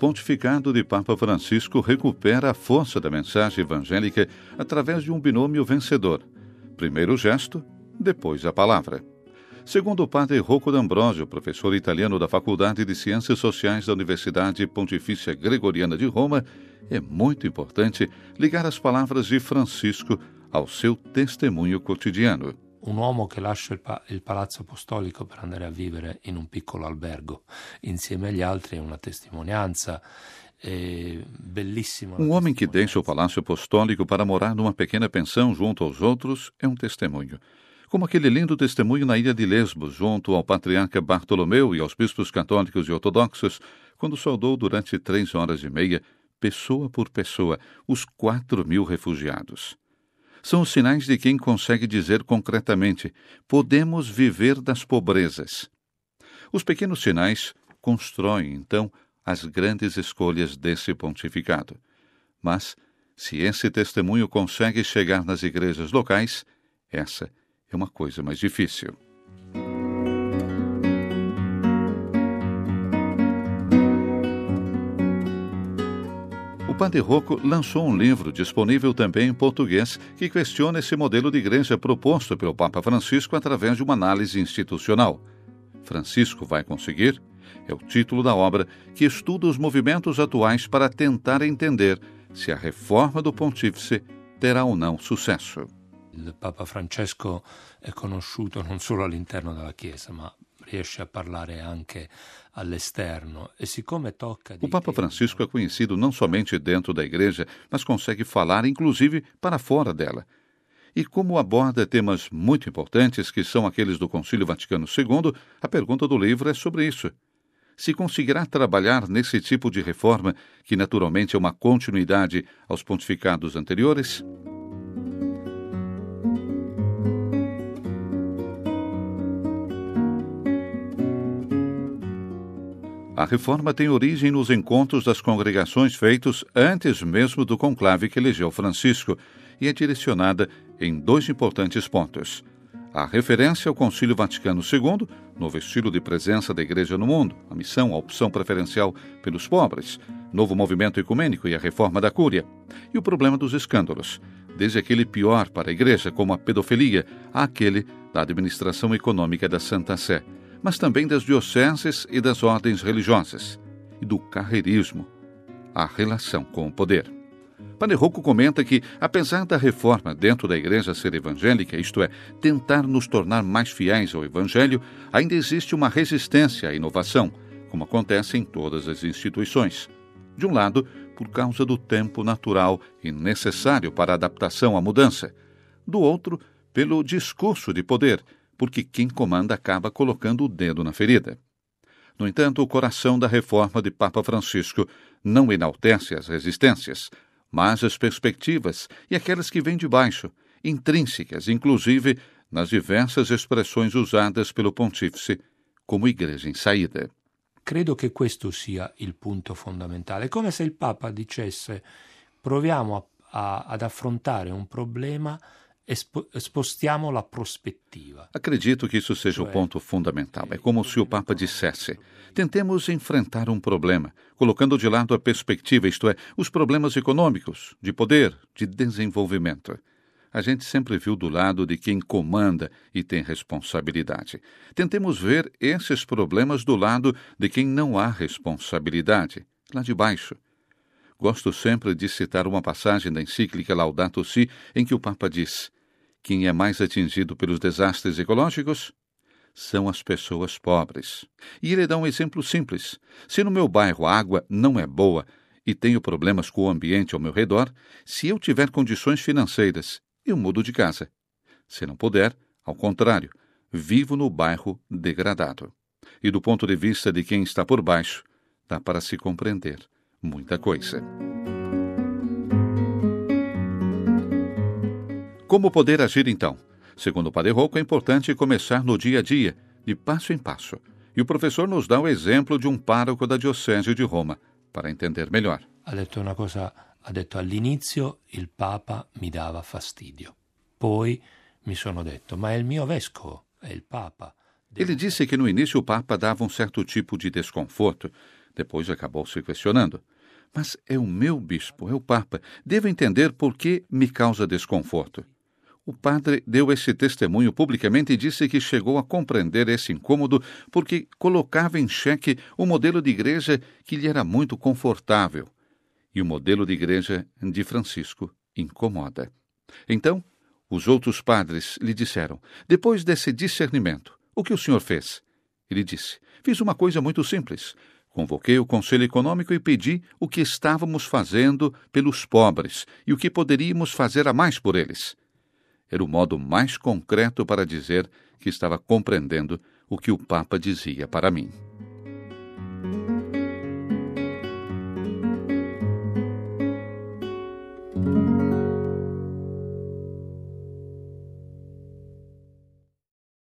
pontificado de Papa Francisco recupera a força da mensagem evangélica através de um binômio vencedor. Primeiro o gesto, depois a palavra. Segundo o padre Rocco D'Ambrosio, professor italiano da Faculdade de Ciências Sociais da Universidade Pontifícia Gregoriana de Roma, é muito importante ligar as palavras de Francisco ao seu testemunho cotidiano. Un uomo che lascia il palazzo apostolico per andare a vivere in un piccolo albergo insieme agli altri è una testimonianza bellissima. Um homem que deixa o palácio apostólico para morar numa pequena pensão junto aos outros é um testemunho. Como aquele lindo testemunho na ilha de Lesbos, junto ao patriarca Bartolomeu e aos bispos católicos e ortodoxos, quando saudou durante 3 horas e meia, pessoa por pessoa, os 4.000 refugiados. São os sinais de quem consegue dizer concretamente: podemos viver das pobrezas. Os pequenos sinais constroem, então, as grandes escolhas desse pontificado. Mas, se esse testemunho consegue chegar nas igrejas locais, essa é uma coisa mais difícil. O padre Rocco lançou um livro disponível também em português que questiona esse modelo de igreja proposto pelo Papa Francisco através de uma análise institucional. Francisco vai conseguir? É o título da obra que estuda os movimentos atuais para tentar entender se a reforma do pontífice terá ou não sucesso. Il Papa Francesco è conosciuto non solo all'interno della Chiesa, ma riesce a parlare anche all'esterno. E siccome tocca O Papa Francisco é conhecido não somente dentro da Igreja, mas consegue falar inclusive para fora dela. E como aborda temas muito importantes, que são aqueles do Concílio Vaticano II, a pergunta do livro é sobre isso. Se conseguirá trabalhar nesse tipo de reforma, que naturalmente é uma continuidade aos pontificados anteriores? A reforma tem origem nos encontros das congregações feitos antes mesmo do conclave que elegeu Francisco e é direcionada em 2 importantes pontos. A referência ao Concílio Vaticano II, novo estilo de presença da Igreja no mundo, a missão, a opção preferencial pelos pobres, novo movimento ecumênico e a reforma da Cúria, e o problema dos escândalos, desde aquele pior para a Igreja, como a pedofilia, àquele da administração econômica da Santa Sé, mas também das dioceses e das ordens religiosas, e do carreirismo, a relação com o poder. Padre Rocco comenta que, apesar da reforma dentro da Igreja ser evangélica, isto é, tentar nos tornar mais fiéis ao Evangelho, ainda existe uma resistência à inovação, como acontece em todas as instituições. De um lado, por causa do tempo natural e necessário para a adaptação à mudança. Do outro, pelo discurso de poder, porque quem comanda acaba colocando o dedo na ferida. No entanto, o coração da reforma de Papa Francisco não enaltece as resistências, mas as perspectivas e aquelas que vêm de baixo, intrínsecas, inclusive nas diversas expressões usadas pelo pontífice como igreja em saída. Credo che questo sia il punto fondamentale. È come se il Papa dicesse: proviamo ad affrontare un problema e spostiamo la prospettiva. Acredito que isso seja o ponto fundamental. É como se o Papa dissesse: tentemos enfrentar um problema, colocando de lado a perspectiva, isto é, os problemas econômicos, de poder, de desenvolvimento. A gente sempre viu do lado de quem comanda e tem responsabilidade. Tentemos ver esses problemas do lado de quem não há responsabilidade, lá de baixo. Gosto sempre de citar uma passagem da encíclica Laudato Si, em que o Papa diz: quem é mais atingido pelos desastres ecológicos são as pessoas pobres. E ele dá um exemplo simples. Se no meu bairro a água não é boa e tenho problemas com o ambiente ao meu redor, se eu tiver condições financeiras, eu mudo de casa. Se não puder, ao contrário, vivo no bairro degradado. E do ponto de vista de quem está por baixo, dá para se compreender muita coisa. Como poder agir então? Segundo o Padre Rocco, é importante começar no dia a dia, de passo em passo. E o professor nos dá o exemplo de um pároco da Diocese de Roma, para entender melhor. Ha detto all'inizio il Papa mi dava fastidio. Poi mi sono detto, ma è il mio vescovo, è il Papa. Ele disse que no início o Papa dava um certo tipo de desconforto. Depois acabou se questionando. Mas é o meu bispo, é o Papa. Devo entender por que me causa desconforto. O padre deu esse testemunho publicamente e disse que chegou a compreender esse incômodo porque colocava em xeque o modelo de igreja que lhe era muito confortável. E o modelo de igreja de Francisco incomoda. Então, os outros padres lhe disseram, depois desse discernimento, o que o senhor fez? Ele disse, fiz uma coisa muito simples. Convoquei o Conselho Econômico e pedi o que estávamos fazendo pelos pobres e o que poderíamos fazer a mais por eles. Era o modo mais concreto para dizer que estava compreendendo o que o Papa dizia para mim.